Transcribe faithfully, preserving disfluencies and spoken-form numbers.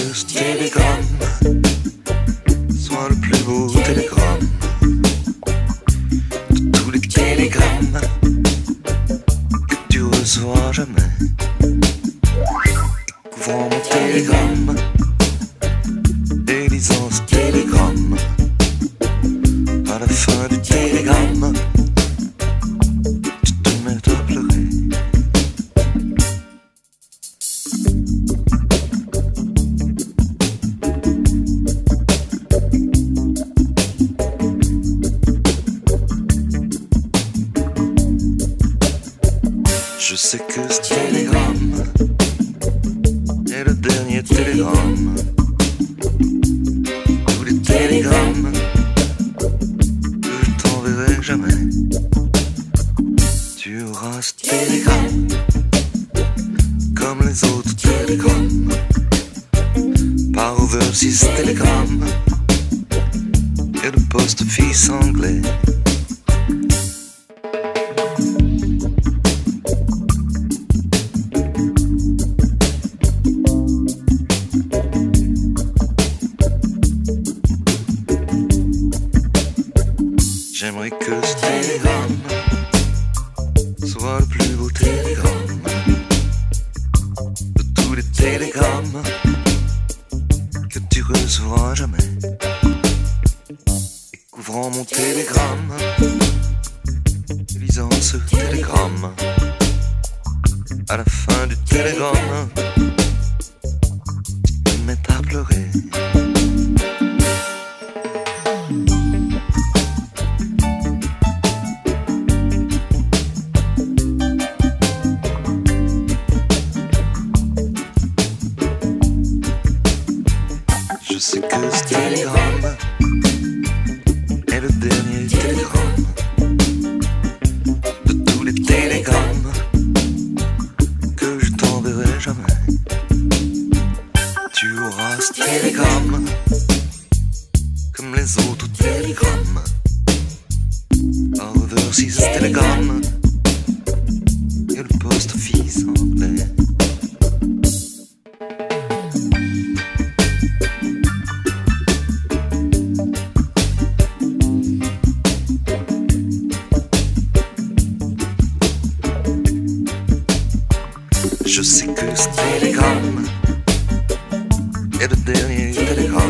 que ce télégramme soit le plus beau télégramme de tous les télégrammes que tu recevras jamais. Couvrant mon télégramme et lisant ce télégramme, à la fin du télégramme, tu te mets à pleurer. Je sais que ce télégramme est le dernier télégramme. Tous les télégrammes que je t'enverrai jamais. Tu auras ce télégramme comme les autres télégrammes, par Overseas Telegram et le post-office anglais. J'aimerais que ce télégramme soit le plus beau télégramme de tous les télégrammes que tu recevras jamais. Et couvrant mon télégramme, lisant ce télégramme, à la fin du télégramme, tu te mets à pleurer. Je sais que ce télégramme est le dernier télégramme de tous les télégrammes que je t'enverrai jamais. Tu auras ce télégramme comme les autres télégrammes, par Overseas Telegram et le post-office anglais. Je sais que ce télégramme est le dernier télégramme